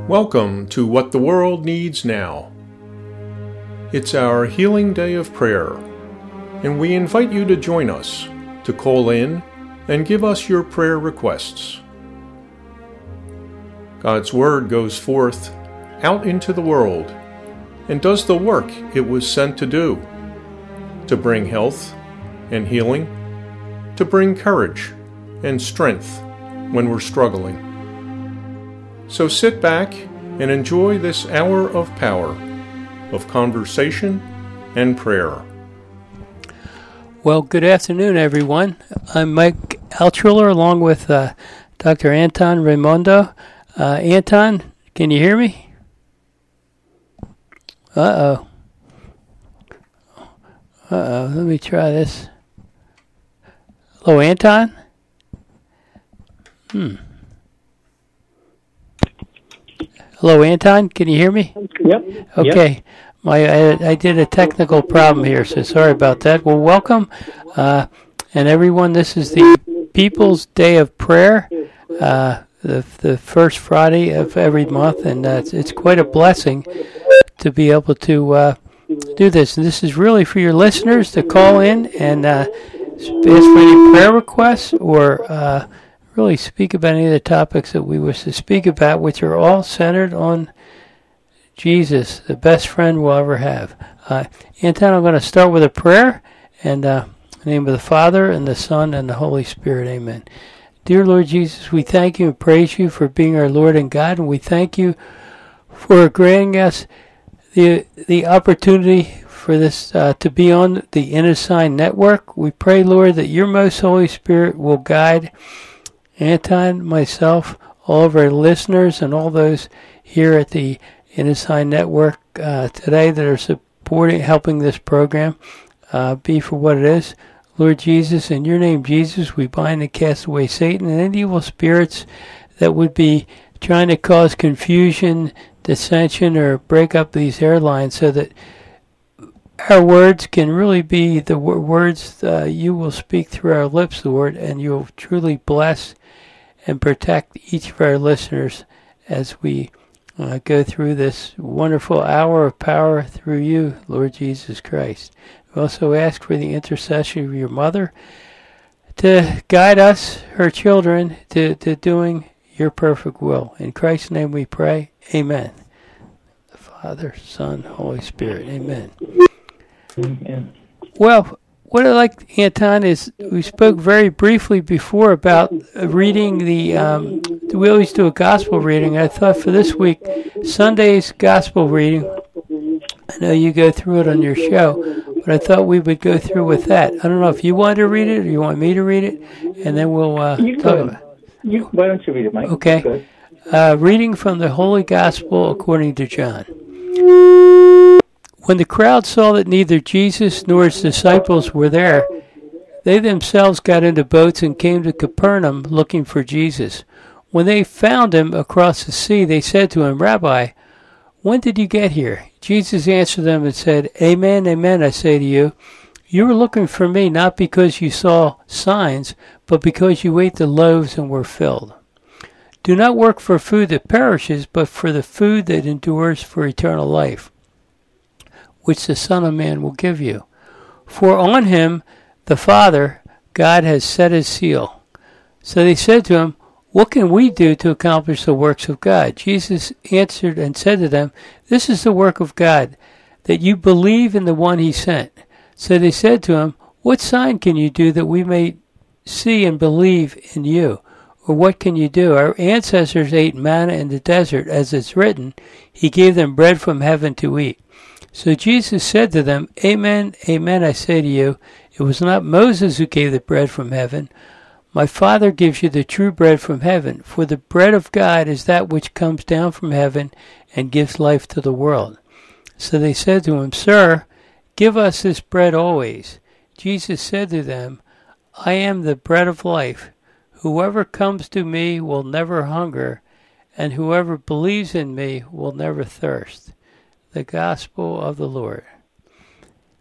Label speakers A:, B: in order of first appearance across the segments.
A: Welcome to What the World Needs Now. It's our Healing Day of Prayer, and we invite you to join us, to call in and give us your prayer requests. God's Word goes forth out into the world and does the work it was sent to do, to bring health and healing, to bring courage and strength when we're struggling. So sit back and enjoy this hour of power, of conversation and prayer.
B: Well, good afternoon, everyone. I'm Mike Altriller along with Dr. Anton Raimondo. Anton, can you hear me? Uh-oh. Let me try this. Hello, Anton? Hello, Anton. Can you hear me?
C: Yep.
B: Okay. Yep. I did a technical problem here, so sorry about that. Well, welcome, and everyone. This is the People's Day of Prayer, the first Friday of every month, and it's quite a blessing to be able to do this. And this is really for your listeners to call in and ask for any prayer requests or really speak about any of the topics that we wish to speak about, which are all centered on Jesus, the best friend we'll ever have. Anton, I'm going to start with a prayer, and in the name of the Father, and the Son, and the Holy Spirit, amen. Dear Lord Jesus, we thank you and praise you for being our Lord and God, and we thank you for granting us the opportunity for this to be on the Inner Network. We pray, Lord, that your most Holy Spirit will guide Anton, myself, all of our listeners, and all those here at the Inner Network today that are helping this program be for what it is. Lord Jesus, in your name, Jesus, we bind and cast away Satan and any evil spirits that would be trying to cause confusion, dissension, or break up these airlines, so that our words can really be the words you will speak through our lips, Lord, and you'll truly bless and protect each of our listeners as we go through this wonderful hour of power through you, Lord Jesus Christ. We also ask for the intercession of your mother to guide us, her children, to doing your perfect will. In Christ's name we pray. Amen. The Father, Son, Holy Spirit. Amen.
C: Amen.
B: Well, what I like, Anton, is we spoke very briefly before about reading we always do a gospel reading. I thought for this week, Sunday's gospel reading, I know you go through it on your show, but I thought we would go through with that. I don't know if you want to read it or you want me to read it, and then we'll talk about it.
C: Why don't you read it, Mike?
B: Okay. Reading from the Holy Gospel according to John. When the crowd saw that neither Jesus nor his disciples were there, they themselves got into boats and came to Capernaum looking for Jesus. When they found him across the sea, they said to him, Rabbi, when did you get here? Jesus answered them and said, Amen, amen, I say to you, you were looking for me not because you saw signs, but because you ate the loaves and were filled. Do not work for food that perishes, but for the food that endures for eternal life, which the Son of Man will give you. For on him the Father, God, has set his seal. So they said to him, what can we do to accomplish the works of God? Jesus answered and said to them, this is the work of God, that you believe in the one he sent. So they said to him, what sign can you do that we may see and believe in you? Or what can you do? Our ancestors ate manna in the desert, as it's written, he gave them bread from heaven to eat. So Jesus said to them, Amen, amen, I say to you, it was not Moses who gave the bread from heaven. My Father gives you the true bread from heaven, for the bread of God is that which comes down from heaven and gives life to the world. So they said to him, Sir, give us this bread always. Jesus said to them, I am the bread of life. Whoever comes to me will never hunger, and whoever believes in me will never thirst. The Gospel of the Lord.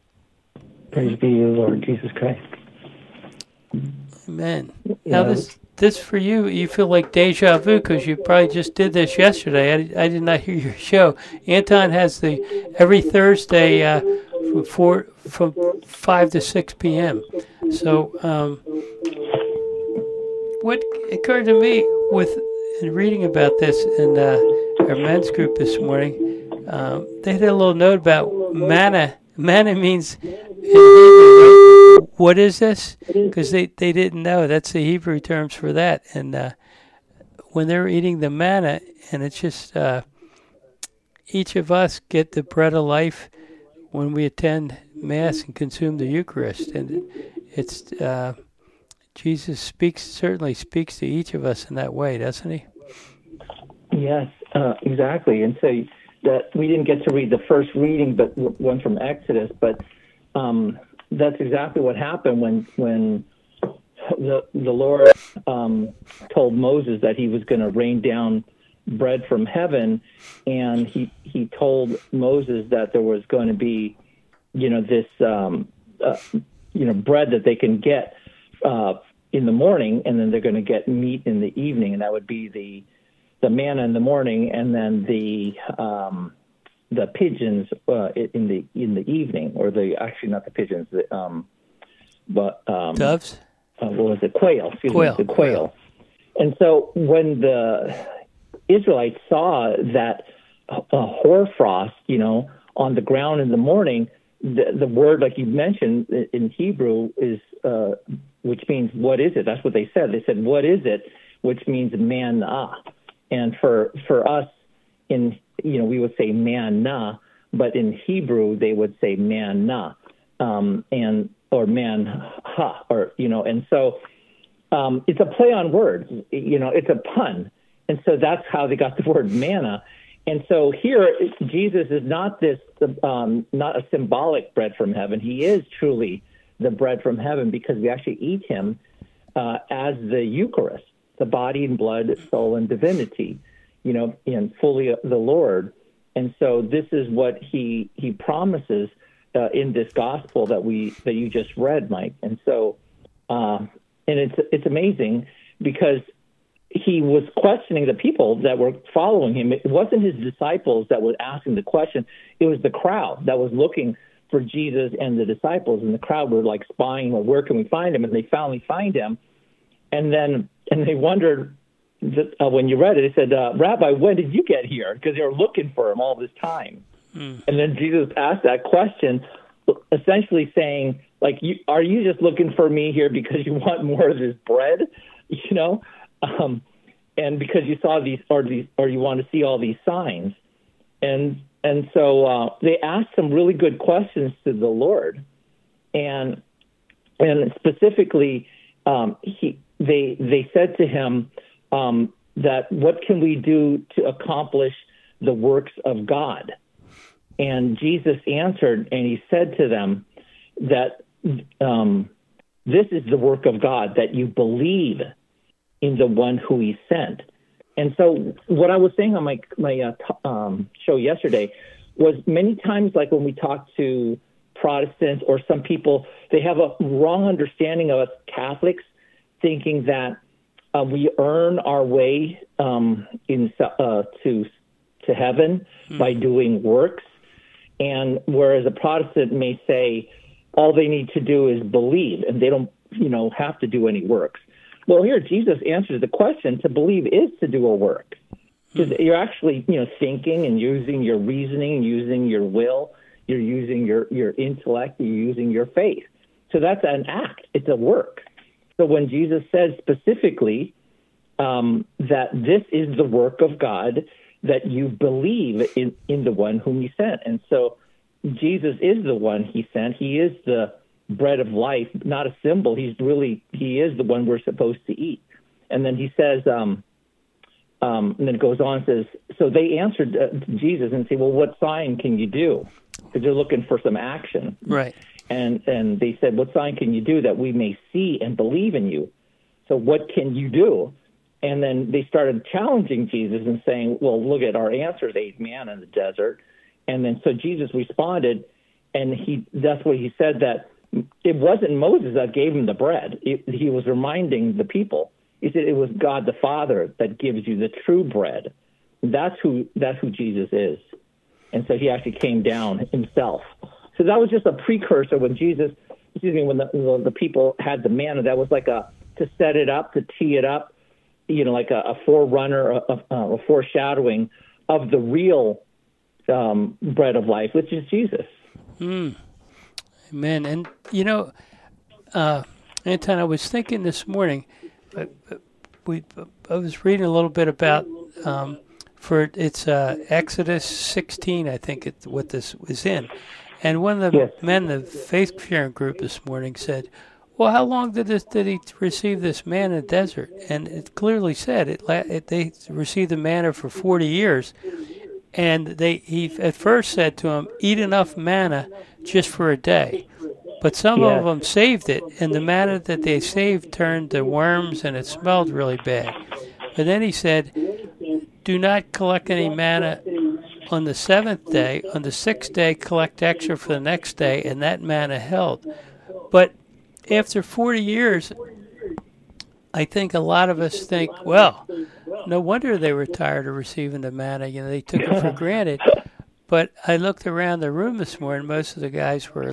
C: Praise be you, Lord Jesus Christ.
B: Amen. Now this for you, you feel like deja vu because you probably just did this yesterday. I did not hear your show. Anton has every Thursday from 5 to 6 p.m. So what occurred to me in reading about this in our men's group this morning, they had a little note about manna. Manna means in Hebrew, what is this? Because they didn't know. That's the Hebrew terms for that. And when they're eating the manna, and it's just each of us get the bread of life when we attend Mass and consume the Eucharist. And it's Jesus certainly speaks to each of us in that way, doesn't he?
C: Yes, exactly. And so that we didn't get to read the first reading, but one from Exodus. But that's exactly what happened when the Lord told Moses that he was going to rain down bread from heaven, and he told Moses that there was going to be, this bread that they can get in the morning, and then they're going to get meat in the evening, and that would be the manna in the morning, and then the pigeons in the evening, or actually not the pigeons,
B: doves.
C: What was it? Quail. The quail. And so when the Israelites saw that hoarfrost, on the ground in the morning, the word, like you mentioned in Hebrew, is which means what is it? That's what they said. They said, what is it? Which means manna. And for us, we would say manna, but in Hebrew they would say manna, or manha, and so it's a play on words. It's a pun, and so that's how they got the word manna. And so here, Jesus is not not a symbolic bread from heaven. He is truly the bread from heaven, because we actually eat him as the Eucharist, the body and blood, soul and divinity, and fully the Lord. And so this is what he promises in this gospel that you just read, Mike. And so, and it's amazing, because he was questioning the people that were following him. It wasn't his disciples that were asking the question. It was the crowd that was looking for Jesus and the disciples, and the crowd were like spying, well, where can we find him? And they finally find him. And they wondered, when you read it, they said, Rabbi, when did you get here? Because they were looking for him all this time. And then Jesus asked that question, essentially saying, like, are you just looking for me here because you want more of this bread, and because you saw these, or you want to see all these signs? And so they asked some really good questions to the Lord, and specifically, they said to him that what can we do to accomplish the works of God? And Jesus answered, and he said to them that this is the work of God, that you believe in the one who he sent. And so what I was saying on my show yesterday was, many times, like when we talk to Protestants or some people, they have a wrong understanding of us Catholics, thinking that we earn our way to heaven by doing works. And whereas a Protestant may say all they need to do is believe, and they don't, have to do any works. Well, here Jesus answers the question. To believe is to do a work. Because you're actually, thinking and using your reasoning, using your will, you're using your intellect, you're using your faith. So that's an act. It's a work. So when Jesus says specifically that this is the work of God, that you believe in the one whom he sent. And so Jesus is the one he sent. He is the bread of life, not a symbol. He is the one we're supposed to eat. And then he says, and then it goes on and says, so they answered Jesus and say, well, what sign can you do? Because they're looking for some action.
B: Right.
C: And they said, what sign can you do that we may see and believe in you? So what can you do? And then they started challenging Jesus and saying, well, look at our answers, 8 manna in the desert. And then so Jesus responded, and that's what he said, that it wasn't Moses that gave him the bread. He was reminding the people. He said it was God the Father that gives you the true bread. That's who Jesus is. And so he actually came down himself. So that was just a precursor when when the people had the manna. That was like to set it up, to tee it up, like a forerunner, a foreshadowing of the real bread of life, which is Jesus.
B: Amen. And, Anton, I was thinking this morning, I was reading a little bit about, it's Exodus 16, I think what this is in. And one of the men, the faith sharing group this morning said, well, how long did he receive this manna in the desert? And it clearly said they received the manna for 40 years. And he at first said to him, eat enough manna just for a day. But some of them saved it, and the manna that they saved turned to worms, and it smelled really bad. But then he said, do not collect any manna on the seventh day. On the sixth day, collect extra for the next day, and that manna held. But after 40 years, I think a lot of us think, well, no wonder they were tired of receiving the manna. They took it for granted. But I looked around the room this morning. Most of the guys were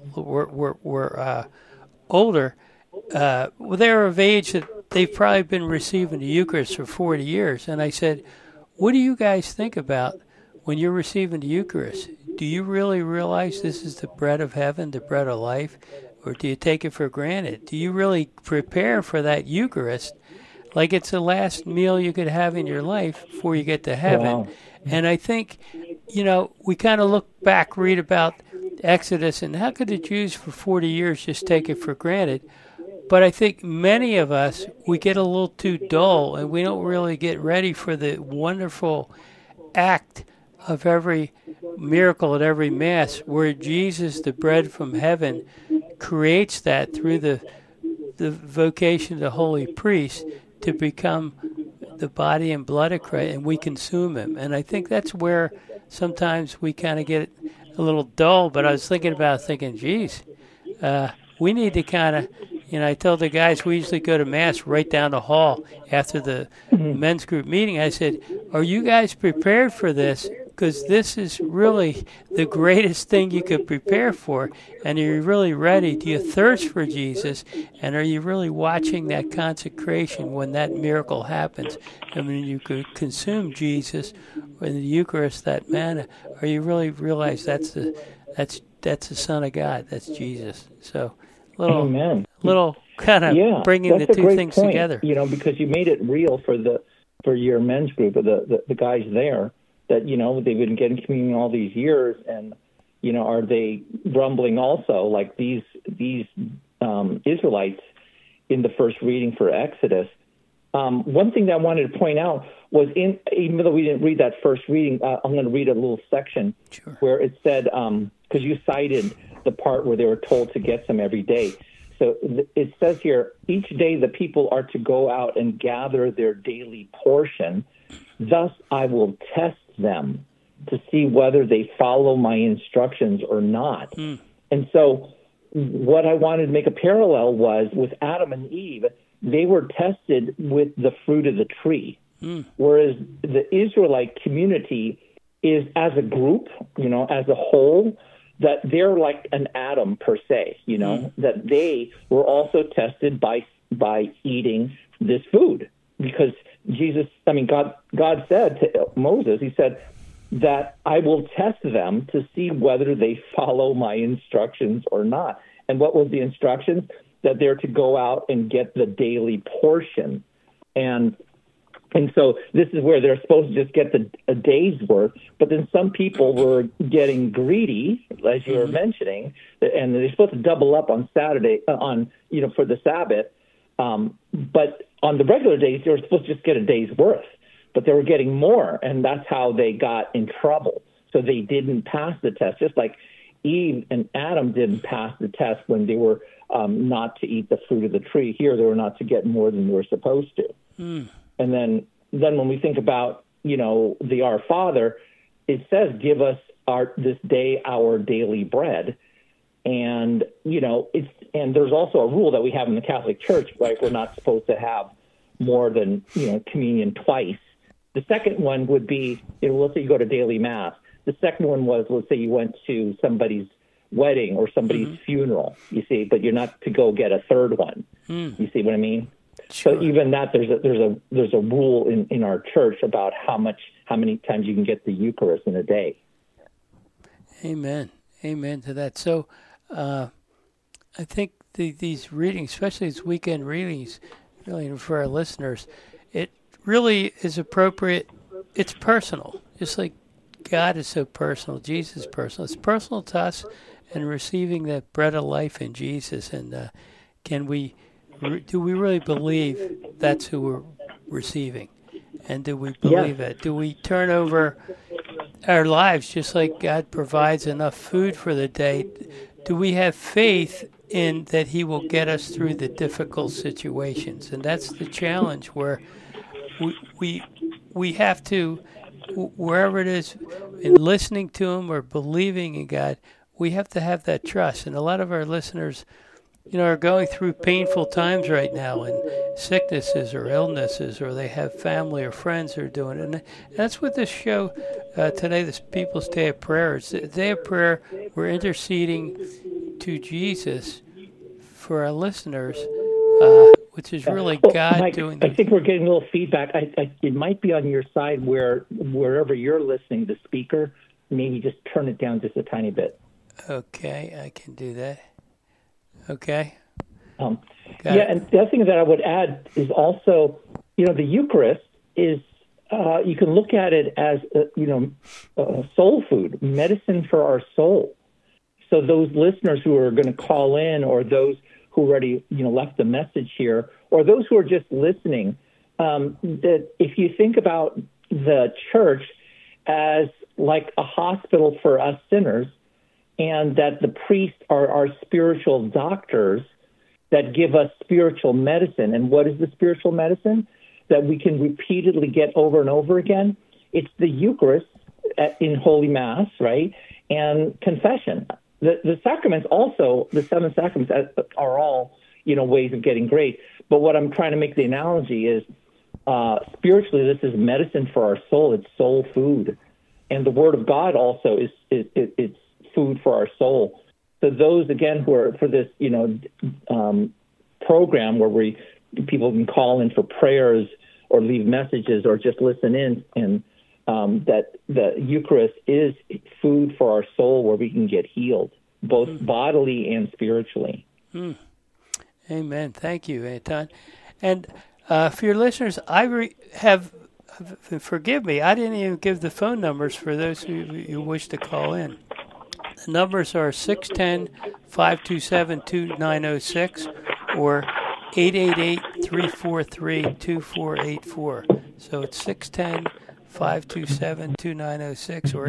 B: older. They were of age that they've probably been receiving the Eucharist for 40 years. And I said, what do you guys think about when you're receiving the Eucharist? Do you really realize this is the bread of heaven, the bread of life? Or do you take it for granted? Do you really prepare for that Eucharist like it's the last meal you could have in your life before you get to heaven? Wow. And I think, we kind of look back, read about Exodus, and how could the Jews for 40 years just take it for granted? But I think many of us, we get a little too dull, and we don't really get ready for the wonderful act of every miracle at every Mass, where Jesus, the bread from heaven, creates that through the vocation of the holy priest to become the body and blood of Christ, and we consume him. And I think that's where sometimes we kind of get a little dull. But I was thinking, geez, we need to kind of, I told the guys we usually go to Mass right down the hall after the men's group meeting. I said, are you guys prepared for this? Because this is really the greatest thing you could prepare for. And are you really ready? Do you thirst for Jesus? And are you really watching that consecration when that miracle happens? And when you could consume Jesus in the Eucharist, that manna, are you really realize that's the Son of God? That's Jesus. So little kind of bringing the two things together.
C: Because you made it real for your men's group, the guys there. That, they've been getting communion all these years, and, are they grumbling also, like these Israelites in the first reading for Exodus? One thing that I wanted to point out was, even though we didn't read that first reading, I'm going to read a little section where it said, because you cited the part where they were told to get some every day. So it says here, each day the people are to go out and gather their daily portion. Thus I will test them to see whether they follow my instructions or not. And so what I wanted to make a parallel was with Adam and Eve, they were tested with the fruit of the tree, whereas the Israelite community is, as a group, as a whole, that they're like an atom per se, that they were also tested by eating this food. Because God said to Moses, he said that I will test them to see whether they follow my instructions or not. And what was the instructions? That they're to go out and get the daily portion. And so this is where they're supposed to just get a day's worth. But then some people were getting greedy, as you were mentioning, and they're supposed to double up on Saturday, for the Sabbath. But on the regular days, they were supposed to just get a day's worth, but they were getting more, and that's how they got in trouble. So they didn't pass the test, just like Eve and Adam didn't pass the test when they were not to eat the fruit of the tree. Here, they were not to get more than they were supposed to. And then when we think about, the Our Father, it says, give us this day our daily bread. And, and there's also a rule that we have in the Catholic Church, right? We're not supposed to have more than, communion twice. The second one would be, let's say you go to daily mass. The second one was, let's say you went to somebody's wedding or somebody's funeral, you see, but you're not to go get a third one. You see what I mean?
B: Sure.
C: So even that, there's a rule in our church about how many times you can get the Eucharist in a day.
B: Amen to that. So I think these readings, especially these weekend readings, really for our listeners, it really is appropriate. It's personal, just like God is so personal. Jesus is personal. It's personal to us, and receiving the bread of life in Jesus. And do we really believe that's who we're receiving? And do we believe it? Do we turn over our lives just like God provides enough food for the day? Do we have faith in that He will get us through the difficult situations? And that's the challenge, where we have to, wherever it is, in listening to Him or believing in God, we have to have that trust. And a lot of our listeners, are going through painful times right now, and sicknesses or illnesses, or they have family or friends who are doing it. And that's what this show today, this People's Day of Prayer, is. The Day of Prayer, we're interceding to Jesus for our listeners, which is really God
C: Mike,
B: doing.
C: I think we're getting a little feedback. It might be on your side wherever you're listening, the speaker, maybe just turn it down just a tiny bit.
B: Okay, I can do that. Okay.
C: And the other thing that I would add is also, the Eucharist is, you can look at it as, soul food, medicine for our soul. So those listeners who are going to call in, or those who already, left a message here, or those who are just listening, that if you think about the church as like a hospital for us sinners, and that the priests are our spiritual doctors that give us spiritual medicine. And what is the spiritual medicine that we can repeatedly get over and over again? It's the Eucharist in Holy Mass, right? And confession. The sacraments also, the 7 sacraments are all, ways of getting grace. But what I'm trying to make the analogy is, spiritually, this is medicine for our soul. It's soul food. And the Word of God also it's food for our soul. So those, again, who are for this, program where people can call in for prayers or leave messages or just listen in, and that the Eucharist is food for our soul, where we can get healed, both bodily and spiritually.
B: Amen. Thank you, Anton. And for your listeners, forgive me, I didn't even give the phone numbers for those who wish to call in. The numbers are 610-527-2906 or 888-343-2484. So it's 610-527-2906 or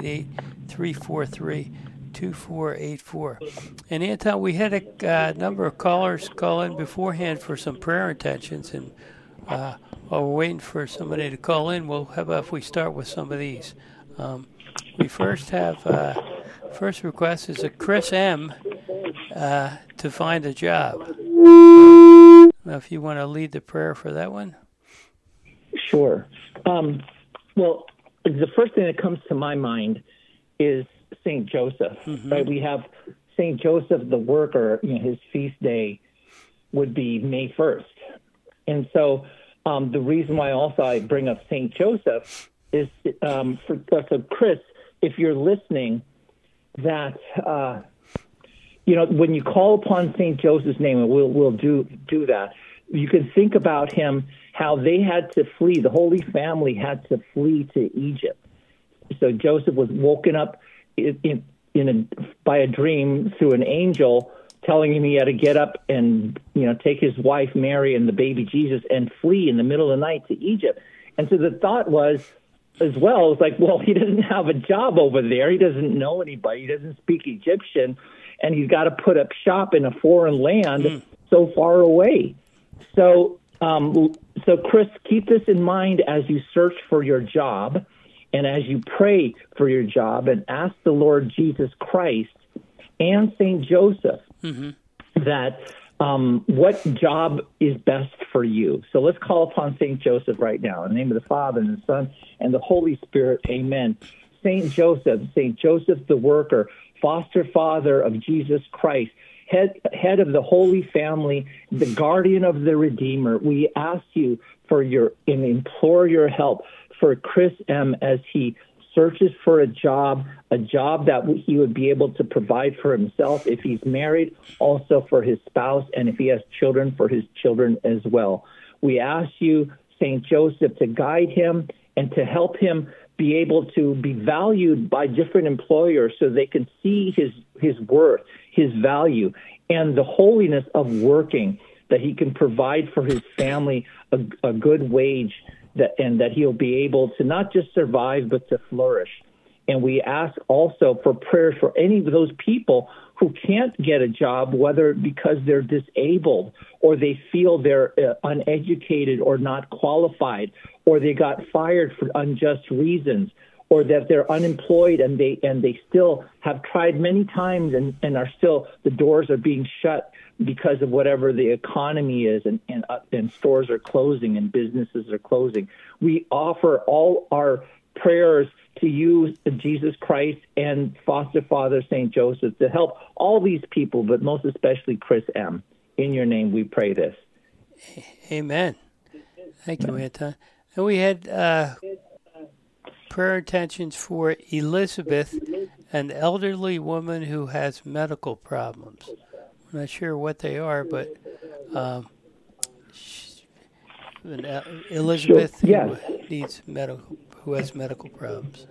B: 888-343-2484. And Anton, we had a number of callers call in beforehand for some prayer intentions, and while we're waiting for somebody to call in, how about if we start with some of these? We first have... first request is a Chris M. To find a job. Now, if you want to lead the prayer for that one.
C: Sure. Well, the first thing that comes to my mind is St. Joseph. Right? We have St. Joseph the worker. His feast day would be May 1st, and so the reason why also I bring up St. Joseph is for Chris, if you're listening, that when you call upon St. Joseph's name, and we'll do that, you can think about him, how they had to flee. The Holy Family had to flee to Egypt. So Joseph was woken up by a dream through an angel telling him he had to get up and take his wife Mary and the baby Jesus and flee in the middle of the night to Egypt. And so the thought was, as well, it's like, well, he doesn't have a job over there. He doesn't know anybody. He doesn't speak Egyptian, and he's got to put up shop in a foreign land so far away. So, Chris, keep this in mind as you search for your job and as you pray for your job, and ask the Lord Jesus Christ and St. Joseph that what job is best for you. So let's call upon St. Joseph right now. In the name of the Father, and the Son, and the Holy Spirit, amen. St. Joseph the worker, foster father of Jesus Christ, head of the Holy Family, the guardian of the Redeemer, we ask you and implore your help for Chris M. as he searches for a job that he would be able to provide for himself if he's married, also for his spouse, and if he has children, for his children as well. We ask you, St. Joseph, to guide him and to help him be able to be valued by different employers so they can see his worth, his value, and the holiness of working, that he can provide for his family a good wage, and that he'll be able to not just survive, but to flourish. And we ask also for prayers for any of those people who can't get a job, whether because they're disabled or they feel they're uneducated or not qualified, or they got fired for unjust reasons, or that they're unemployed and they still have tried many times and are still, the doors are being shut because of whatever the economy is, and stores are closing and businesses are closing. We offer all our prayers to you, Jesus Christ, and foster father St. Joseph, to help all these people, but most especially Chris M. In your name we pray this.
B: Amen. Thank you, Anton. And we had prayer intentions for Elizabeth, an elderly woman who has medical problems. I'm not sure what they are, but Elizabeth,
C: sure. Yes.
B: who has medical problems.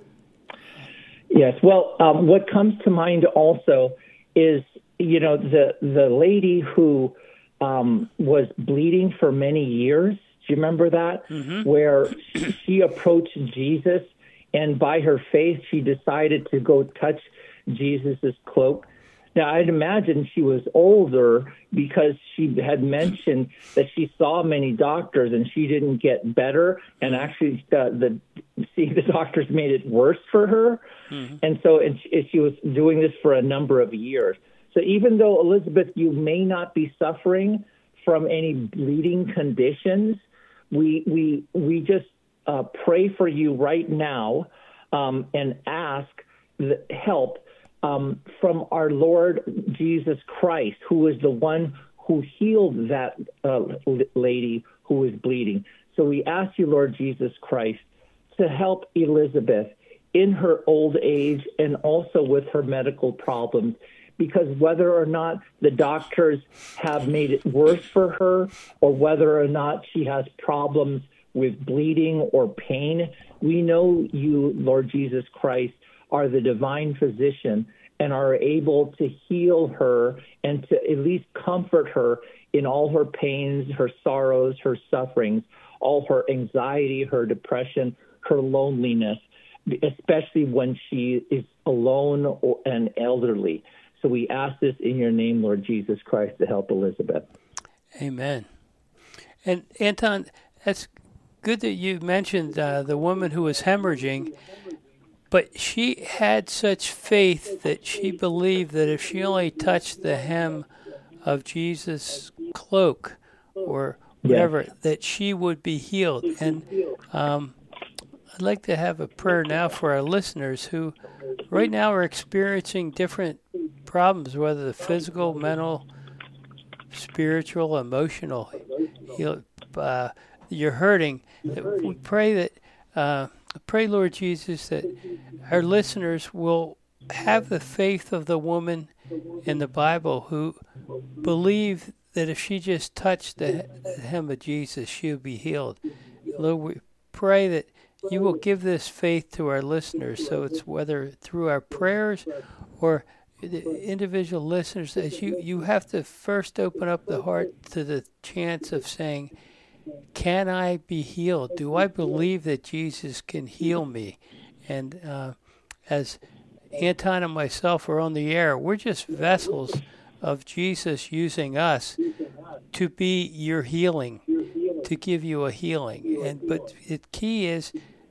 C: Yes. Well, what comes to mind also is, the lady who was bleeding for many years. Do you remember that? Mm-hmm. Where she approached Jesus, and by her faith, she decided to go touch Jesus's cloak. Now, I'd imagine she was older because she had mentioned that she saw many doctors and she didn't get better. And actually, the doctors made it worse for her. Mm-hmm. And so she was doing this for a number of years. So even though, Elizabeth, you may not be suffering from any bleeding conditions, we just pray for you right now and ask help from our Lord Jesus Christ, who is the one who healed that lady who was bleeding. So we ask you, Lord Jesus Christ, to help Elizabeth in her old age and also with her medical problems, because whether or not the doctors have made it worse for her, or whether or not she has problems with bleeding or pain, we know you, Lord Jesus Christ, are the divine physician and are able to heal her and to at least comfort her in all her pains, her sorrows, her sufferings, all her anxiety, her depression, her loneliness, especially when she is alone and elderly. So we ask this in your name, Lord Jesus Christ, to help Elizabeth.
B: Amen. And Anton, that's good that you mentioned the woman who was hemorrhaging, but she had such faith that she believed that if she only touched the hem of Jesus' cloak or whatever, that she would be healed. And I'd like to have a prayer now for our listeners who right now are experiencing different problems, whether the physical, mental, spiritual, emotional. You're hurting. We pray that, Lord Jesus, that our listeners will have the faith of the woman in the Bible who believed that if she just touched the hem of Jesus, she would be healed. Lord, we pray that you will give this faith to our listeners, so it's whether through our prayers or the individual listeners, as you have to first open up the heart to the chance of saying, can I be healed? Do I believe that Jesus can heal me? And as Anton and myself are on the air, we're just vessels of Jesus using us to be your healing, to give you a healing. But the key is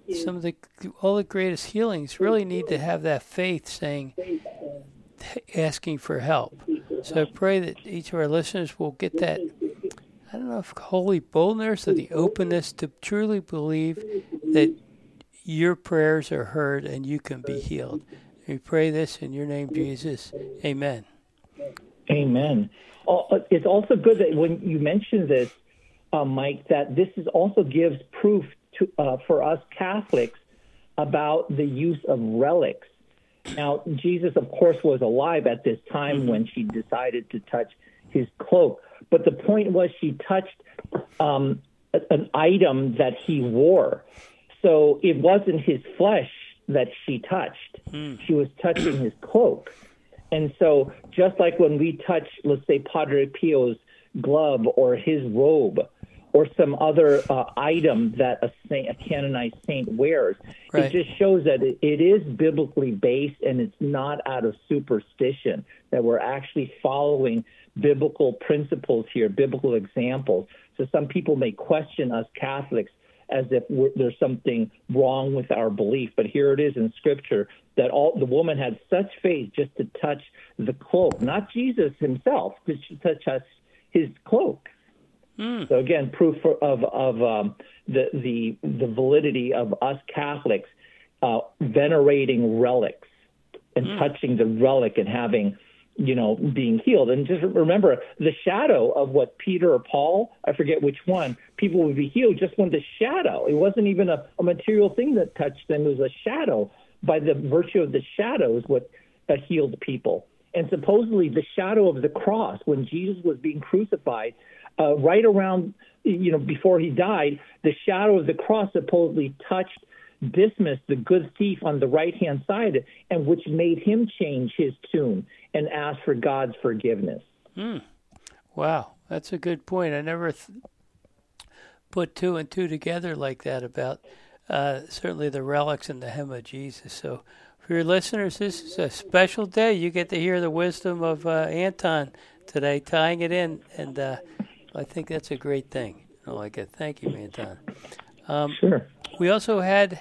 B: all the greatest healings really need to have that faith saying, asking for help. So I pray that each of our listeners will get that, I don't know if holy boldness or the openness to truly believe that your prayers are heard and you can be healed. We pray this in your name, Jesus. Amen.
C: Amen. It's also good that when you mention this, Mike, that this also gives proof for us Catholics about the use of relics. Now, Jesus, of course, was alive at this time when she decided to touch his cloak. But the point was she touched an item that he wore. So it wasn't his flesh that she touched. She was touching his cloak. And so just like when we touch, let's say, Padre Pio's glove or his robe or some other item that a canonized saint wears, right, it just shows that it is biblically based and it's not out of superstition, that we're actually following biblical principles here, biblical examples. So some people may question us Catholics as if there's something wrong with our belief. But here it is in Scripture that the woman had such faith just to touch the cloak, not Jesus himself, but to touch his cloak. So again, proof of the validity of us Catholics venerating relics and touching the relic and having, being healed. And just remember the shadow of what Peter or Paul, I forget which one, people would be healed just when the shadow, it wasn't even a material thing that touched them, it was a shadow. By the virtue of the shadow is what healed people. And supposedly the shadow of the cross, when Jesus was being crucified, right around, before he died, the shadow of the cross supposedly touched Dismas, the good thief, on the right-hand side, and which made him change his tune and ask for God's forgiveness.
B: Wow, that's a good point. I never put two and two together like that about certainly the relics and the hem of Jesus. So for your listeners, this is a special day. You get to hear the wisdom of Anton today, tying it in, and I think that's a great thing. I like it. Thank you, Anton.
C: Sure.
B: We also had,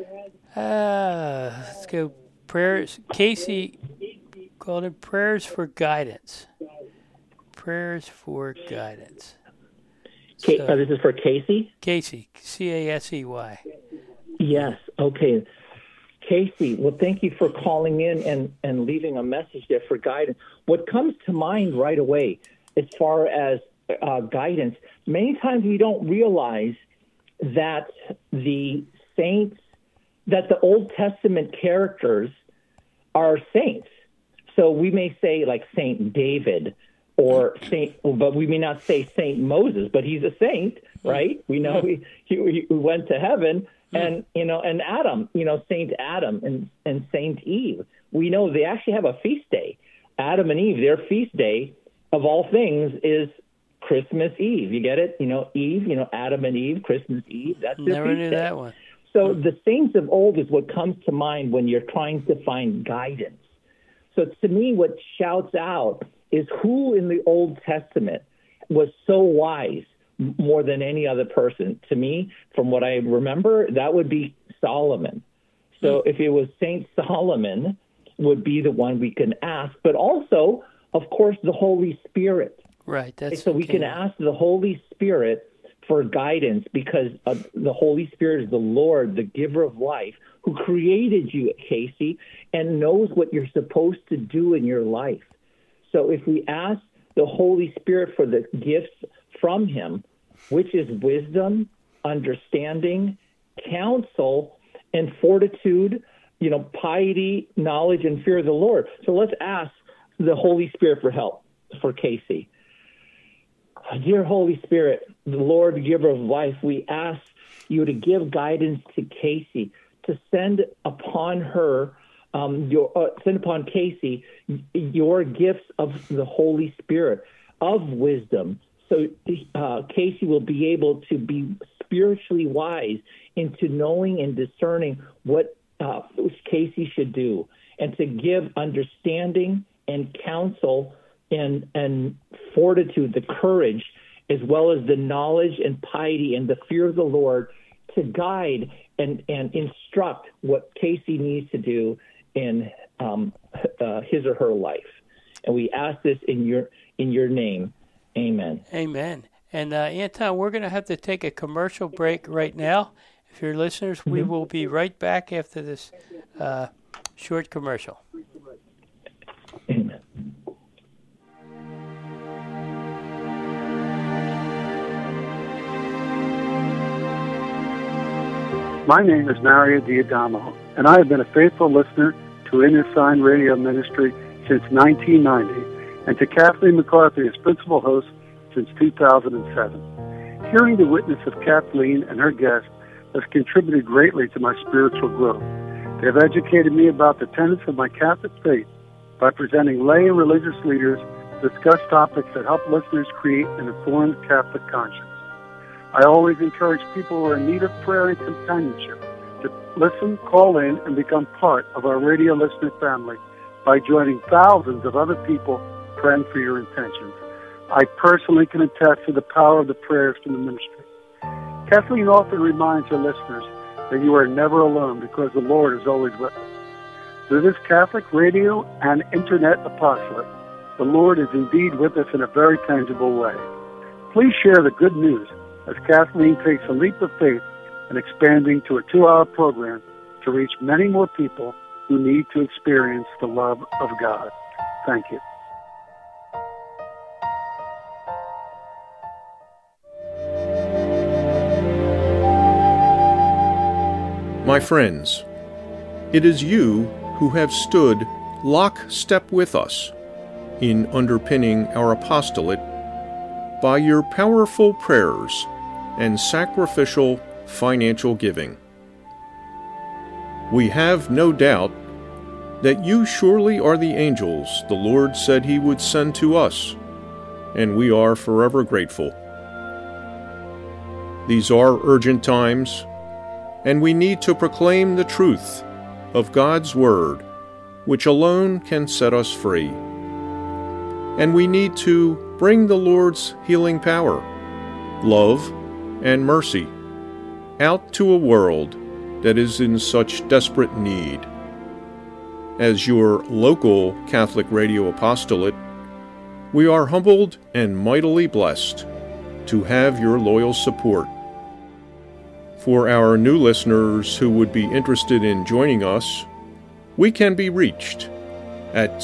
B: let's go, prayers. Casey called it Prayers for Guidance. Prayers for Guidance.
C: This is for Casey?
B: Casey, Casey.
C: Yes, okay. Casey, well, thank you for calling in and leaving a message there for guidance. What comes to mind right away as far as guidance, many times we don't realize that the saints, that the Old Testament characters are saints. So we may say like Saint David or but we may not say Saint Moses, but he's a saint, right? We know he went to heaven, and and Adam, Saint Adam and Saint Eve. We know they actually have a feast day. Adam and Eve, their feast day of all things is Christmas Eve. You get it? Eve, Adam and Eve, Christmas Eve. That's their
B: Never
C: feast
B: knew
C: day.
B: that one.
C: So the saints of old is what comes to mind when you're trying to find guidance. So to me, what shouts out is who in the Old Testament was so wise more than any other person. To me, from what I remember, that would be Solomon. So if it was Saint Solomon, would be the one we can ask, but also, of course, the Holy Spirit.
B: Right.
C: So we can ask the Holy Spirit for guidance because the Holy Spirit is the Lord, the giver of life, who created you, Casey, and knows what you're supposed to do in your life. So if we ask the Holy Spirit for the gifts from him, which is wisdom, understanding, counsel, and fortitude, piety, knowledge, and fear of the Lord. So let's ask the Holy Spirit for help for Casey. Dear Holy Spirit, the Lord, giver of life, we ask you to give guidance to Casey, to send upon her, send upon Casey your gifts of the Holy Spirit, of wisdom, so Casey will be able to be spiritually wise into knowing and discerning what Casey should do, and to give understanding and counsel and fortitude, the courage, as well as the knowledge and piety and the fear of the Lord to guide and instruct what Casey needs to do in his or her life. And we ask this in your name. Amen.
B: Amen. And Anton, we're going to have to take a commercial break right now. If you're listeners, we will be right back after this short commercial.
C: Amen.
D: My name is Mario Diadamo, and I have been a faithful listener to In His Sign Radio Ministry since 1990, and to Kathleen McCarthy as principal host since 2007. Hearing the witness of Kathleen and her guests has contributed greatly to my spiritual growth. They have educated me about the tenets of my Catholic faith by presenting lay and religious leaders discuss topics that help listeners create an informed Catholic conscience. I always encourage people who are in need of prayer and companionship to listen, call in, and become part of our radio listener family by joining thousands of other people praying for your intentions. I personally can attest to the power of the prayers from the ministry. Kathleen often reminds her listeners that you are never alone because the Lord is always with us. Through this Catholic radio and internet apostolate, the Lord is indeed with us in a very tangible way. Please share the good news as Kathleen takes a leap of faith in expanding to a 2-hour program to reach many more people who need to experience the love of God. Thank you.
A: My friends, it is you who have stood lockstep with us in underpinning our apostolate by your powerful prayers and sacrificial financial giving. We have no doubt that you surely are the angels the Lord said He would send to us, and we are forever grateful. These are urgent times, and we need to proclaim the truth of God's Word, which alone can set us free. And we need to bring the Lord's healing power, love, and mercy out to a world that is in such desperate need. As your local Catholic Radio Apostolate, we are humbled and mightily blessed to have your loyal support. For our new listeners who would be interested in joining us, we can be reached at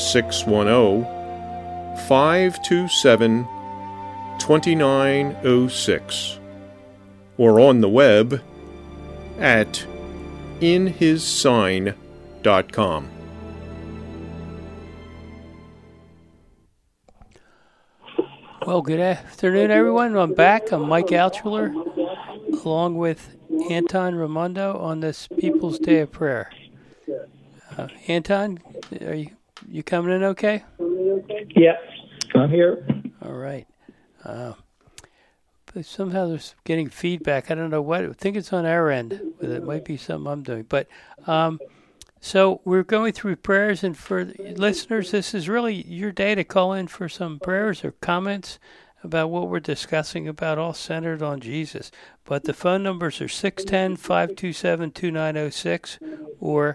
A: 610-527-2906 or on the web at inhissign.com.
B: Well, good afternoon, everyone. I'm back. I'm Mike Altschuler, along with Anton Raimondo on this People's Day of Prayer. Anton, are you coming in okay?
C: Yeah, I'm here.
B: All right. But somehow there's getting feedback. I don't know what. I think it's on our end. But it might be something I'm doing. But so we're going through prayers, and for listeners, this is really your day to call in for some prayers or comments about what we're discussing about, all centered on Jesus. But the phone numbers are 610-527-2906 or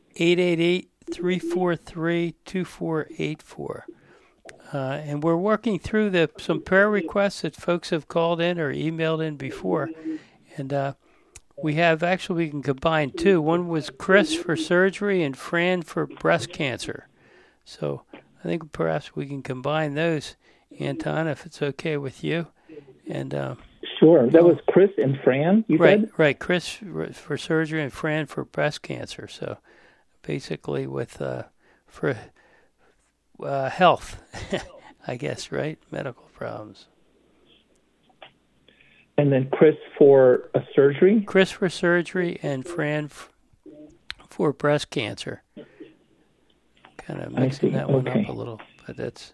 B: 888-343-2484. And we're working through some prayer requests that folks have called in or emailed in before. And we can combine two. One was Chris for surgery and Fran for breast cancer. So I think perhaps we can combine those, Anton, if it's okay with you. And
C: sure. That was Chris and Fran, you said?
B: Right. Chris for surgery and Fran for breast cancer. So basically for health, I guess, right? Medical problems.
C: And then Chris for a surgery?
B: Chris for surgery and Fran for breast cancer. Kind of mixing that one up a little, but that's...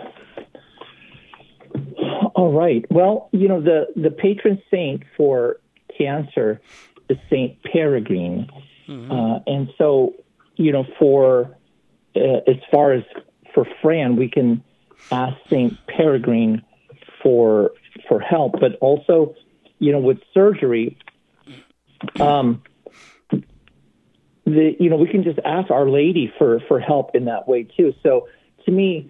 C: all right. Well, the patron saint for cancer is Saint Peregrine. Mm-hmm. And so, for as far as for Fran, we can ask Saint Peregrine for help, but also, with surgery, we can just ask Our Lady for help in that way too. So to me,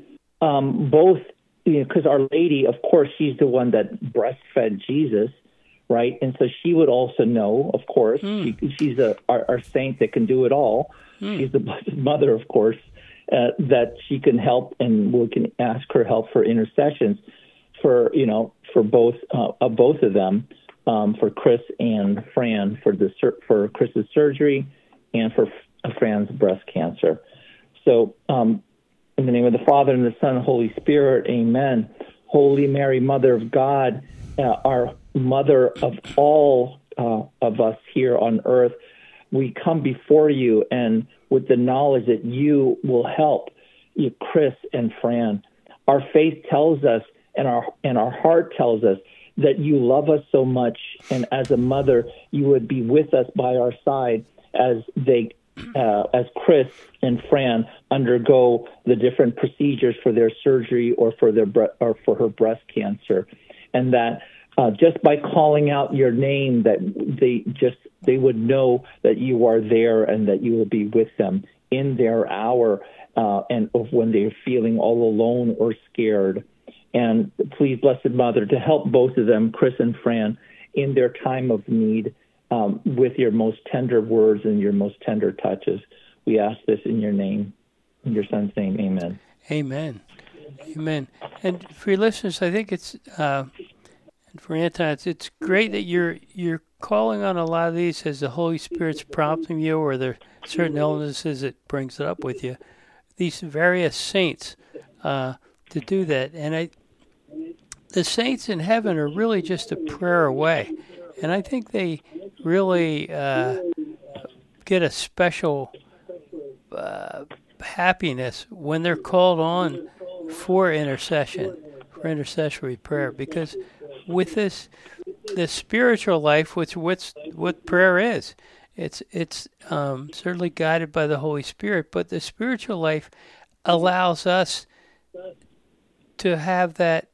C: both, because Our Lady, of course, she's the one that breastfed Jesus, right? And so she would also know, of course. She's our saint that can do it all. She's the Blessed Mother, of course, that she can help, and we can ask her help for intercessions for both of them, for Chris and Fran, for Chris's surgery and for Fran's breast cancer. So, in the name of the Father, and the Son, and Holy Spirit, amen. Holy Mary, Mother of God, our Mother of all of us here on earth, we come before you, and with the knowledge that you will help Chris and Fran. Our faith tells us, and our heart tells us, that you love us so much, and as a mother, you would be with us by our side as Chris and Fran undergo the different procedures for their surgery or for her breast cancer, and that just by calling out your name, that they would know that you are there and that you will be with them in their hour and of when they're feeling all alone or scared. And please, Blessed Mother, to help both of them, Chris and Fran, in their time of need, with your most tender words and your most tender touches. We ask this in your name, in your Son's name. Amen.
B: Amen. Amen. And for your listeners, I think it's, and for Anton, it's great that you're calling on a lot of these as the Holy Spirit's prompting you, or there are certain illnesses that brings it up with you. These various saints to do that, and the saints in heaven are really just a prayer away, and I think they really get a special happiness when they're called on for intercession, for intercessory prayer, because with the spiritual life, what prayer is, it's certainly guided by the Holy Spirit, but the spiritual life allows us to have that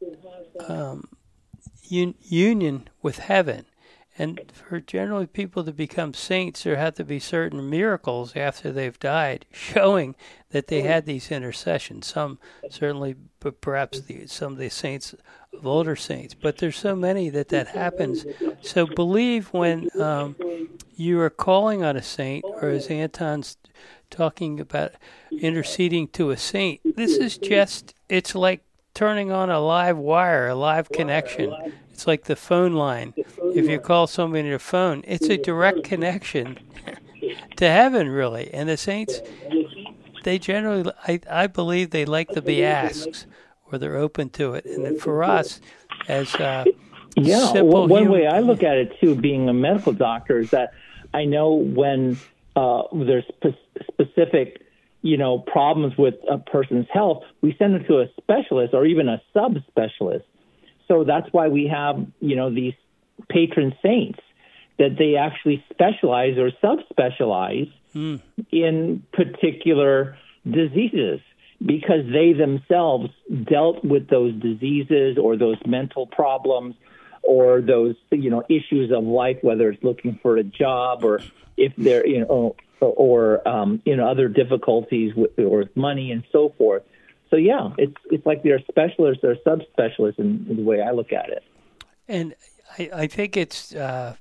B: union with heaven. And for generally people to become saints, there have to be certain miracles after they've died, showing that they had these intercessions. Some certainly, but perhaps some of the saints of older saints. But there's so many that happens. So believe when you are calling on a saint, or as Anton's talking about interceding to a saint, this is it's like turning on a live wire, a live connection. It's like the phone line. If you call somebody on your phone, it's a direct connection to heaven, really. And the saints, they generally, I believe they like to be asked, or they're open to it. And for us, as simple
C: one way I look at it, too, being a medical doctor, is that I know when there's specific problems with a person's health, we send them to a specialist or even a subspecialist. So that's why we have, these patron saints, that they actually specialize or subspecialize in particular diseases, because they themselves dealt with those diseases or those mental problems or those, issues of life, whether it's looking for a job or if they're, or other difficulties with money and so forth. So yeah, it's like they're specialists or subspecialists in the way I look at it.
B: And I think it's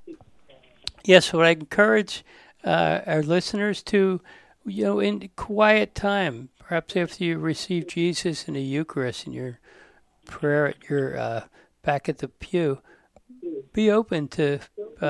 B: yes. What I encourage our listeners to, in quiet time, perhaps after you receive Jesus in the Eucharist and your prayer at your back at the pew, be open to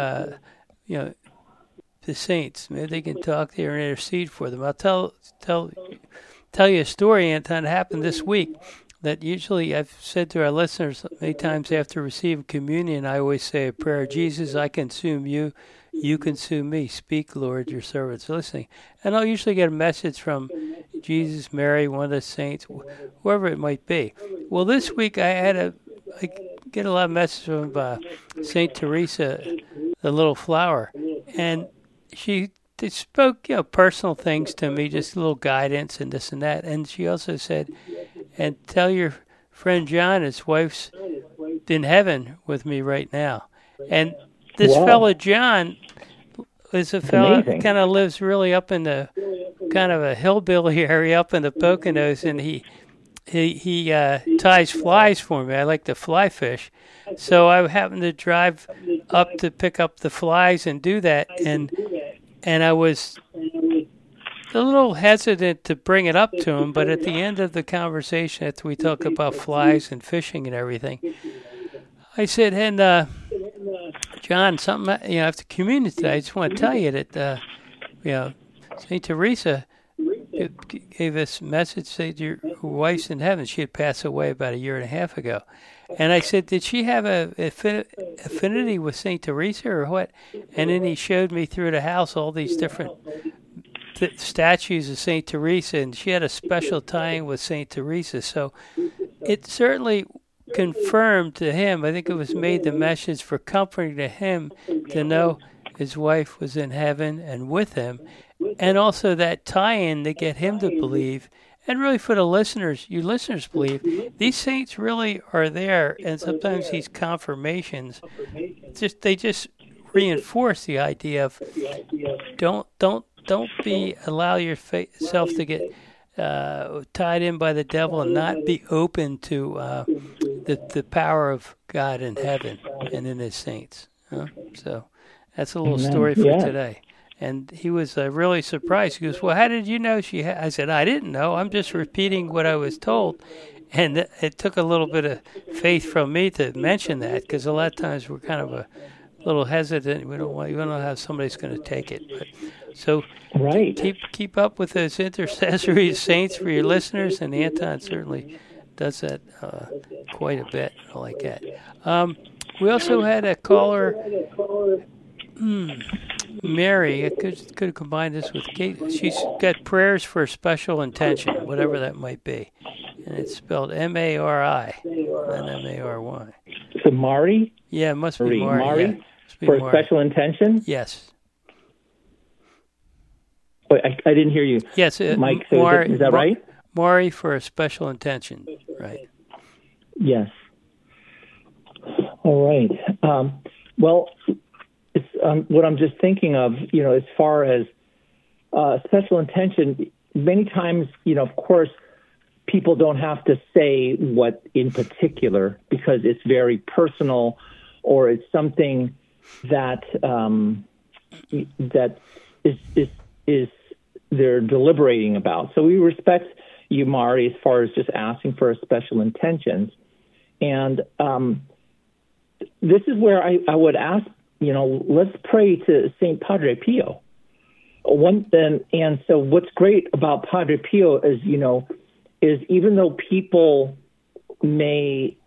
B: the saints. Maybe they can talk to you and intercede for them. I'll tell you a story, Anton, that happened this week, that usually I've said to our listeners many times after receiving communion, I always say a prayer: Jesus, I consume you, you consume me. Speak, Lord, your servant's listening. And I'll usually get a message from Jesus, Mary, one of the saints, whoever it might be. Well, this week I get a lot of messages from St. Teresa, the Little Flower, and they spoke, personal things to me, just a little guidance and this and that. And she also said, and tell your friend John, his wife's in heaven with me right now. And this fellow John is a fellow kind of lives really up in the kind of a hillbilly area up in the Poconos, and he ties flies for me. I like to fly fish. So I happened to drive up to pick up the flies and do that. And I was a little hesitant to bring it up to him, but at the end of the conversation, after we talked about flies and fishing and everything, I said, and John, something, after communion today, I just want to tell you that, St. Teresa gave us a message, say your wife's in heaven. She had passed away about 1.5 years ago. And I said, did she have a affinity with St. Teresa or what? And then he showed me through the house all these different statues of St. Teresa, and she had a special tying with St. Teresa. So it certainly confirmed to him, I think it was made the message for comforting to him to know his wife was in heaven and with him, and also that tie-in to get him to believe, and really for the listeners, you listeners believe, these saints really are there, and sometimes these confirmations, they just reinforce the idea of don't allow yourself to get tied in by the devil and not be open to the power of God in heaven and in his saints. So that's a little story for today. And he was really surprised. He goes, well, how did you know she had? I said, I didn't know. I'm just repeating what I was told. And it took a little bit of faith from me to mention that, because a lot of times we're kind of a little hesitant. We don't know how somebody's going to take it. But, so keep up with those intercessory saints for your listeners, and Anton certainly does that quite a bit. I like that. We also had a caller, Mary. I could have combined this with Kate. She's got prayers for a special intention, whatever that might be. And it's spelled M-A-R-I, not M-A-R-Y.
C: So Mari?
B: Yeah, it must be Mari.
C: Mari?
B: Yeah.
C: For a special intention?
B: Yes.
C: Wait, I didn't hear you.
B: Yes,
C: Mike, so is that right?
B: Mari for a special intention, right.
C: Yes. All right. Well, it's, what I'm just thinking of, as far as special intention, many times, of course, people don't have to say what in particular because it's very personal, or it's something that that is they're deliberating about. So we respect you, Mari, as far as just asking for a special intentions. And this is where I would ask, let's pray to St. Padre Pio. And so what's great about Padre Pio is, is even though people may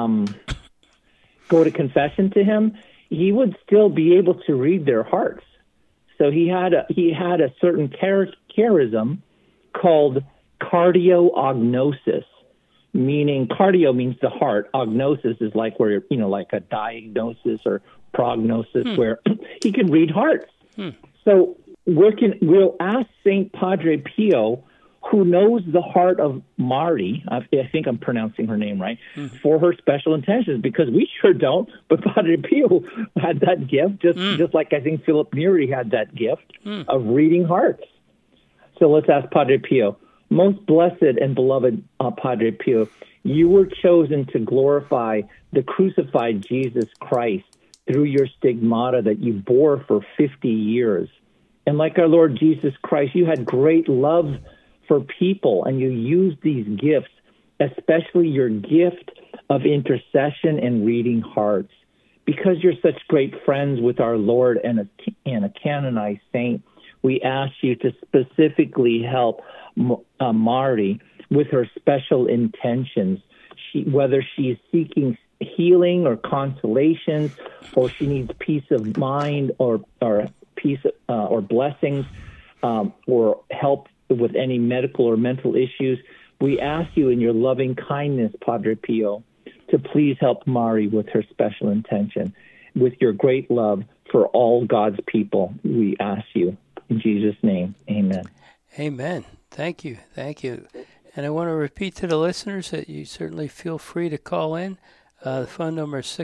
C: go to confession to him, he would still be able to read their hearts. So he had a certain charism called cardioagnosis, meaning cardio means the heart. Agnosis is like where, like a diagnosis or prognosis where he can read hearts. So we'll ask St. Padre Pio, who knows the heart of Mari, I think I'm pronouncing her name right, for her special intentions, because we sure don't, but Padre Pio had that gift, just like I think Philip Neri had that gift of reading hearts. So let's ask Padre Pio. Most blessed and beloved Padre Pio, you were chosen to glorify the crucified Jesus Christ through your stigmata that you bore for 50 years. And like our Lord Jesus Christ, you had great love for people, and you used these gifts, especially your gift of intercession and reading hearts. Because you're such great friends with our Lord and a canonized saint, we ask you to specifically help Mari with her special intentions, whether she's seeking healing or consolations, or she needs peace of mind or peace or blessings, or help with any medical or mental issues. We ask you in your loving kindness, Padre Pio, to please help Mari with her special intention. With your great love for all God's people, we ask you. In Jesus' name, amen.
B: Amen. Thank you. Thank you. And I want to repeat to the listeners that you certainly feel free to call in. The phone number is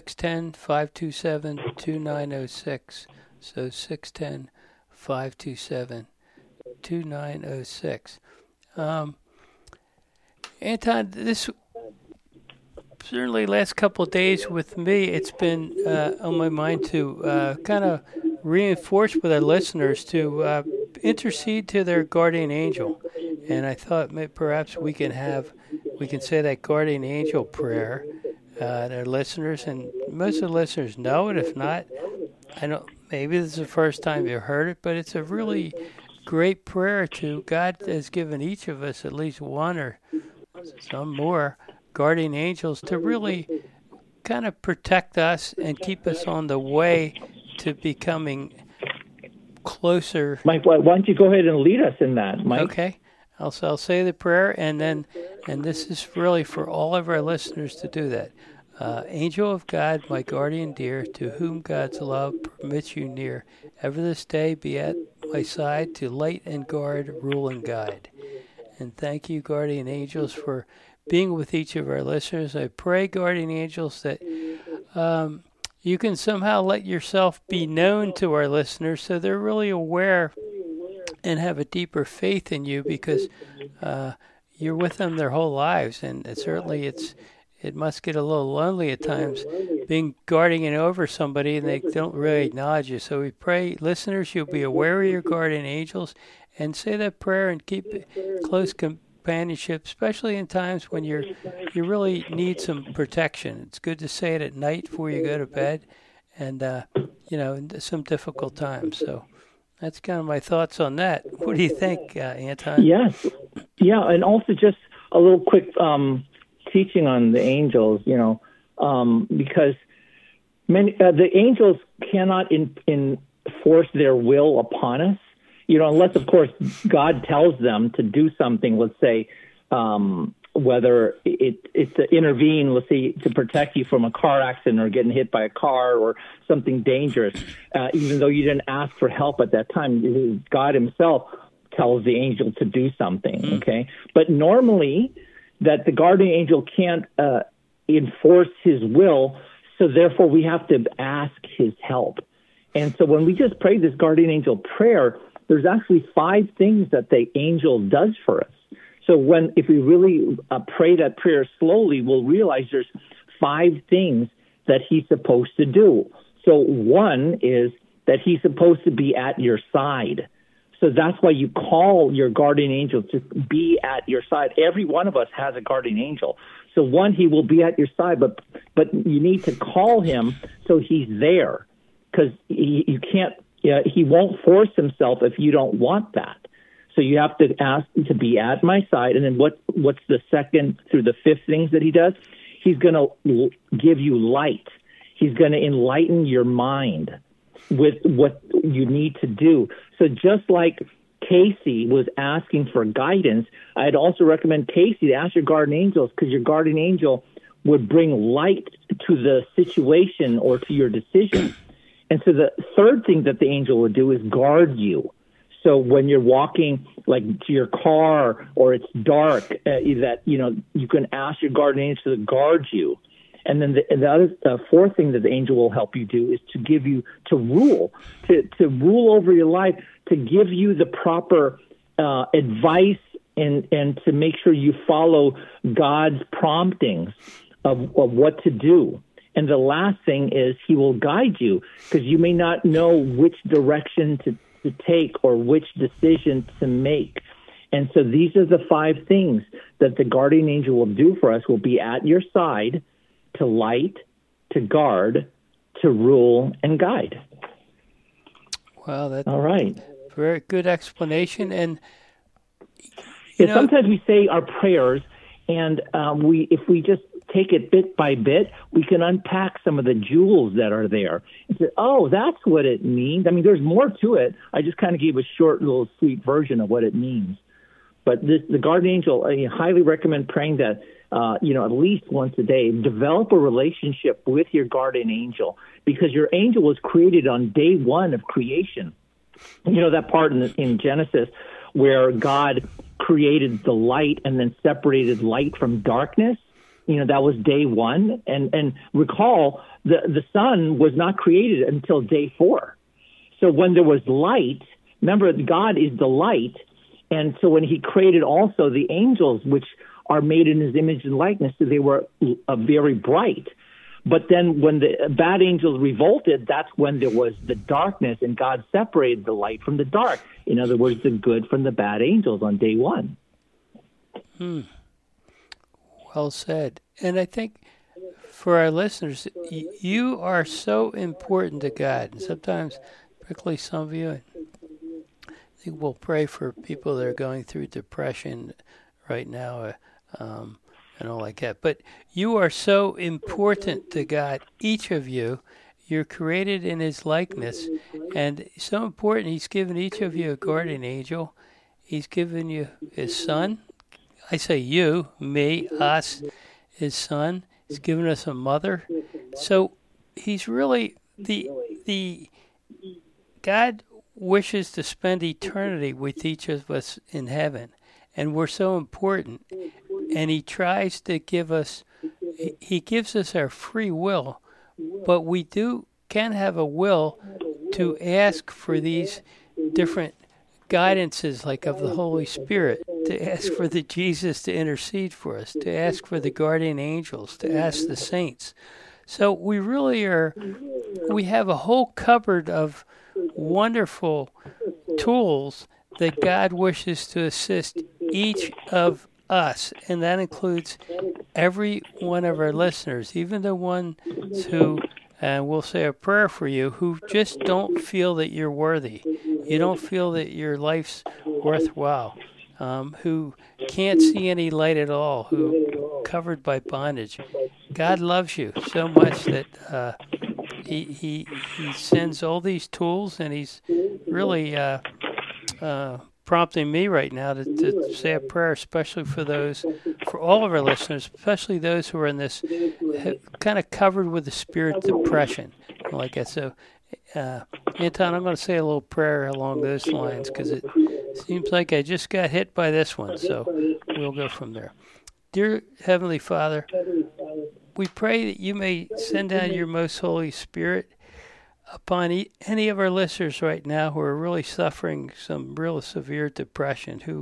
B: 610-527-2906. So 610-527-2906. Anton, this certainly last couple of days with me, it's been on my mind to kind of reinforce with our listeners to intercede to their guardian angel. And I thought perhaps we can say that guardian angel prayer to our listeners, and most of the listeners know it. If not, I don't. Maybe this is the first time you heard it, but it's a really great prayer to God. Has given each of us at least one or some more guardian angels to really kind of protect us and keep us on the way to becoming closer.
C: Mike, why don't you go ahead and lead us in that, Mike?
B: Okay. I'll say the prayer, and this is really for all of our listeners to do that. Angel of God, my guardian dear, to whom God's love permits you near, ever this day be at my side to light and guard, rule and guide. And thank you, guardian angels, for being with each of our listeners. I pray, guardian angels, that you can somehow let yourself be known to our listeners so they're really aware and have a deeper faith in you, because you're with them their whole lives, and certainly it must get a little lonely at times being guarding over somebody and they don't really acknowledge you. So we pray, listeners, you'll be aware of your guardian angels and say that prayer and keep close companionship, especially in times when you really need some protection. It's good to say it at night before you go to bed, and in some difficult times. So that's kind of my thoughts on that. What do you think, Anton?
C: Yes. Yeah, and also just a little quick teaching on the angels, because the angels cannot enforce their will upon us, unless, of course, God tells them to do something, let's say, whether it's to intervene, let's say, to protect you from a car accident or getting hit by a car or something dangerous, even though you didn't ask for help at that time. God himself tells the angel to do something, okay? But normally that the guardian angel can't enforce his will, so therefore we have to ask his help. And so when we just pray this guardian angel prayer, there's actually 5 things that the angel does for us. So if we really pray that prayer slowly, we'll realize there's 5 things that he's supposed to do. So one is that he's supposed to be at your side. So that's why you call your guardian angel to be at your side. Every one of us has a guardian angel. So one, he will be at your side, but you need to call him so he's there, because you can't. He won't force himself if you don't want that. So you have to ask him to be at my side. And then what's the second through the 5th things that he does? He's going to give you light. He's going to enlighten your mind with what you need to do. So just like Casey was asking for guidance, I'd also recommend Casey to ask your guardian angels, because your guardian angel would bring light to the situation or to your decision. And so the third thing that the angel would do is guard you. So when you're walking like to your car or it's dark, that you can ask your guardian angel to guard you. And then the other 4th thing that the angel will help you do is to rule over your life, to give you the proper advice and to make sure you follow God's promptings of what to do. And the last thing is he will guide you, because you may not know which direction to take or which decision to make. And so these are the 5 things that the guardian angel will do for us. Will be at your side, to light, to guard, to rule, and guide.
B: Wow, that's
C: all right.
B: Very good explanation. And
C: sometimes we say our prayers, and if we just take it bit by bit, we can unpack some of the jewels that are there and say, oh, that's what it means. I mean, there's more to it. I just kind of gave a short, little sweet version of what it means. But the guardian angel, I highly recommend praying that, at least once a day. Develop a relationship with your guardian angel, because your angel was created on day 1 of creation. That part in Genesis where God created the light and then separated light from darkness. That was day 1. And recall, the sun was not created until day 4. So when there was light, remember, God is the light. And so when he created also the angels, which are made in his image and likeness, so they were very bright. But then when the bad angels revolted, that's when there was the darkness, and God separated the light from the dark. In other words, the good from the bad angels on day one.
B: Well said. And I think for our listeners, you are so important to God. And sometimes, particularly some of you, I think we'll pray for people that are going through depression right now, and all like that. But you are so important to God, each of you. You're created in his likeness, and so important. He's given each of you a guardian angel. He's given you his son. I say you, me, us, his son. He's given us a mother. So he's really the God wishes to spend eternity with each of us in heaven, and we're so important. And he tries to give us, he gives us our free will, but we can have a will to ask for these different guidances, like of the Holy Spirit, to ask for the Jesus to intercede for us, to ask for the guardian angels, to ask the saints. So we really we have a whole cupboard of wonderful tools that God wishes to assist each of us, and that includes every one of our listeners, even the ones who, and we'll say a prayer for you, who just don't feel that you're worthy. You don't feel that your life's worthwhile, who can't see any light at all, who are covered by bondage. God loves you so much that he sends all these tools, and he's really prompting me right now to say a prayer, especially for all of our listeners, especially those who are in this kind of covered with the spirit of depression. Like that. So, Anton, I'm going to say a little prayer along those lines, because it seems like I just got hit by this one. So we'll go from there. Dear Heavenly Father, we pray that you may send down your most Holy Spirit upon any of our listeners right now who are really suffering some real severe depression, who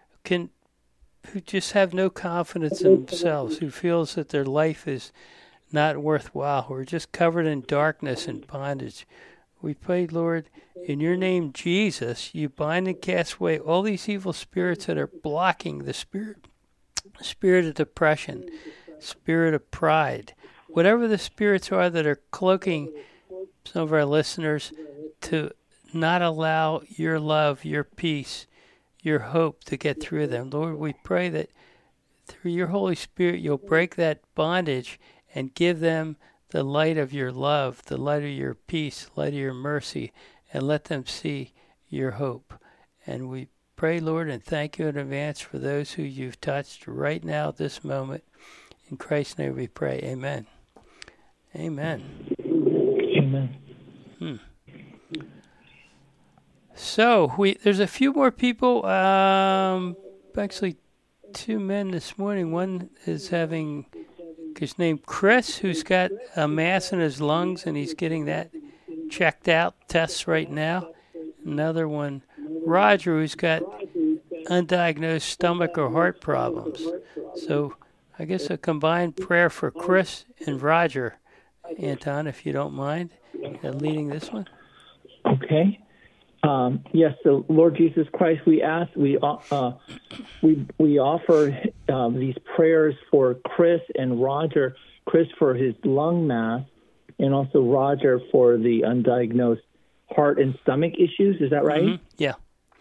B: just have no confidence in themselves, who feels that their life is not worthwhile, who are just covered in darkness and bondage. We pray, Lord, in your name, Jesus, you bind and cast away all these evil spirits that are blocking the spirit of depression, spirit of pride, whatever the spirits are that are cloaking some of our listeners to not allow your love, your peace, your hope to get through them. Lord, we pray that through your Holy Spirit you'll break that bondage and give them the light of your love, the light of your peace, light of your mercy, and let them see your hope. And we pray, Lord, and thank you in advance for those who you've touched right now at this moment. In Christ's name we pray. Amen. Amen. Amen. So there's a few more people. Actually, two men this morning. One is having his name Chris, who's got a mass in his lungs, and he's getting that checked out, tests right now. Another one, Roger, who's got undiagnosed stomach or heart problems. So I guess a combined prayer for Chris and Roger. Anton, if you don't mind leading this one.
C: Okay. Yes, so Lord Jesus Christ, we offer these prayers for Chris and Roger. Chris for his lung mass, and also Roger for the undiagnosed heart and stomach issues. Is that right?
B: Mm-hmm. Yeah.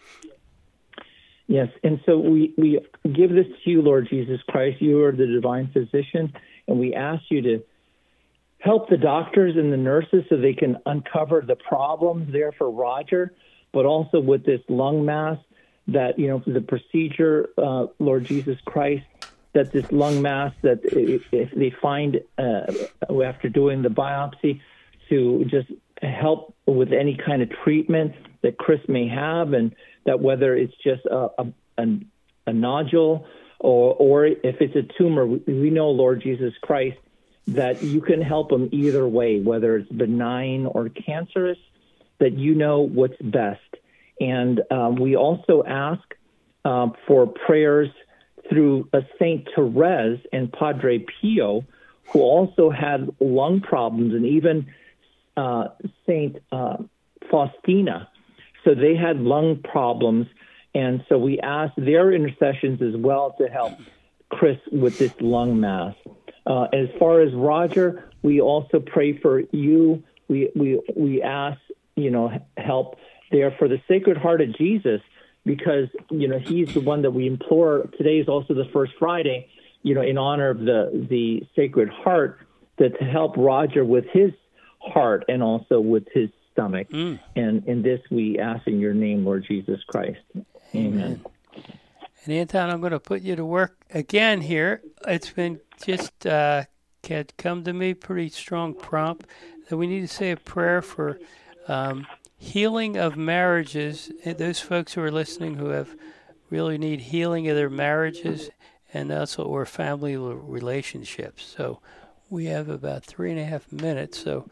C: Yes, and so we give this to you, Lord Jesus Christ. You are the divine physician, and we ask you to help the doctors and the nurses so they can uncover the problems there for Roger, but also with this lung mass that, the procedure, Lord Jesus Christ, that this lung mass, that if they find after doing the biopsy, to just help with any kind of treatment that Chris may have, and that whether it's just a nodule or if it's a tumor, we know, Lord Jesus Christ, that you can help them either way, whether it's benign or cancerous, that you know what's best. And we also ask for prayers through Saint Therese and Padre Pio, who also had lung problems, and even Saint Faustina. So they had lung problems, and so we asked their intercessions as well to help Chris with this lung mass. As far as Roger, we also pray for you. We ask, help there for the Sacred Heart of Jesus, because, he's the one that we implore. Today is also the first Friday, in honor of the Sacred Heart, that to help Roger with his heart and also with his stomach. And in this we ask in your name, Lord Jesus Christ. Amen.
B: And Anton, I'm going to put you to work again here. It's been just had come to me pretty strong prompt that we need to say a prayer for healing of marriages. Those folks who are listening who really need healing of their marriages and also or family relationships. So we have about 3.5 minutes. So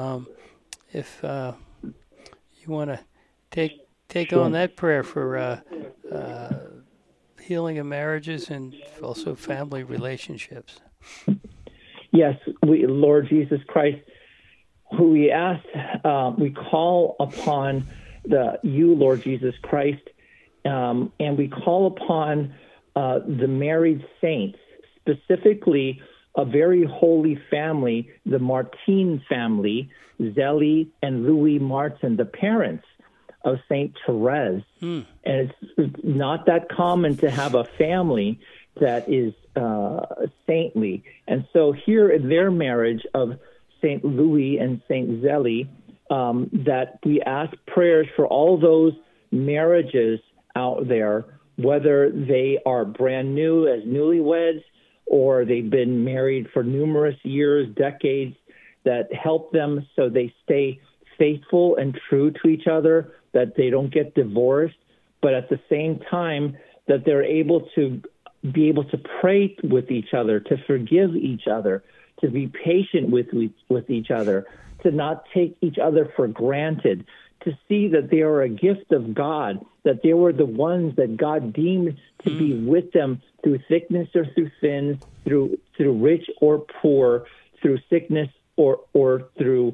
B: if you want to take on that prayer for healing of marriages and also family relationships.
C: Yes, Lord Jesus Christ, who we ask, we call upon you, Lord Jesus Christ, and we call upon the married saints, specifically a very holy family, the Martin family, Zélie and Louis Martin, the parents of Saint Therese. And it's not that common to have a family that is saintly. And so here in their marriage of Saint Louis and Saint Zélie, that we ask prayers for all those marriages out there, whether they are brand new as newlyweds or they've been married for numerous years, decades, that help them so they stay faithful and true to each other, that they don't get divorced, but at the same time that they're able to pray with each other, to forgive each other, to be patient with each other, to not take each other for granted, to see that they are a gift of God, that they were the ones that God deemed to be with them through thickness or through thin, through rich or poor, through sickness or through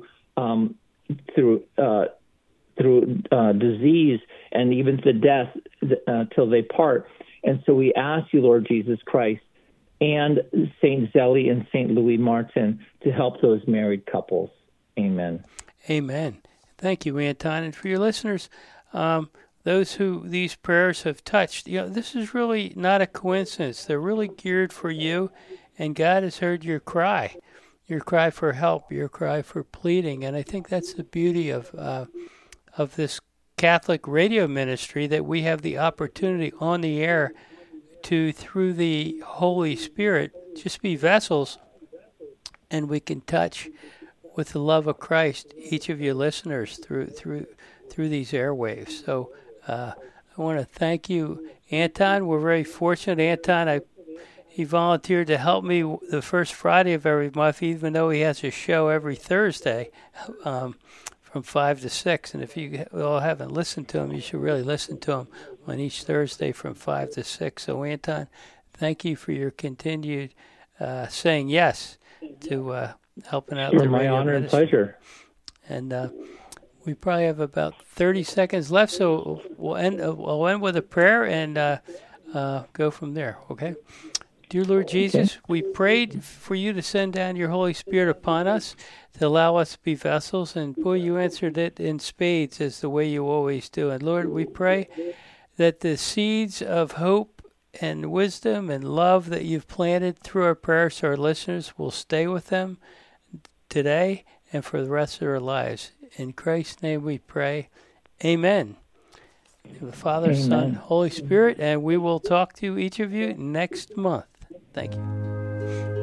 C: disease, and even to death till they part. And so we ask you, Lord Jesus Christ, and Saint Zélie and Saint Louis Martin to help those married couples. Amen.
B: Amen. Thank you, Anton. And for your listeners, those who these prayers have touched, this is really not a coincidence. They're really geared for you, and God has heard your cry for help, your cry for pleading. And I think that's the beauty of this Catholic radio ministry, that we have the opportunity on the air to, through the Holy Spirit, just be vessels, and we can touch with the love of Christ each of your listeners through these airwaves. So I want to thank you, Anton. We're very fortunate. Anton, he volunteered to help me the first Friday of every month, even though he has a show every Thursday from 5 to 6. And if you all haven't listened to him, you should really listen to him on each Thursday from 5 to 6. So, Anton, thank you for your continued saying yes to helping out the radio
C: my honor
B: ministry.
C: And pleasure.
B: And we probably have about 30 seconds left, so we'll end with a prayer and go from there, okay? Dear Lord Jesus, we prayed for you to send down your Holy Spirit upon us to allow us to be vessels, and boy, you answered it in spades as the way you always do. And Lord, we pray that the seeds of hope and wisdom and love that you've planted through our prayers to our listeners will stay with them today and for the rest of their lives. In Christ's name we pray. Amen. The Father,
C: Amen.
B: Son, Holy Spirit, and we will talk to each of you next month. Thank you.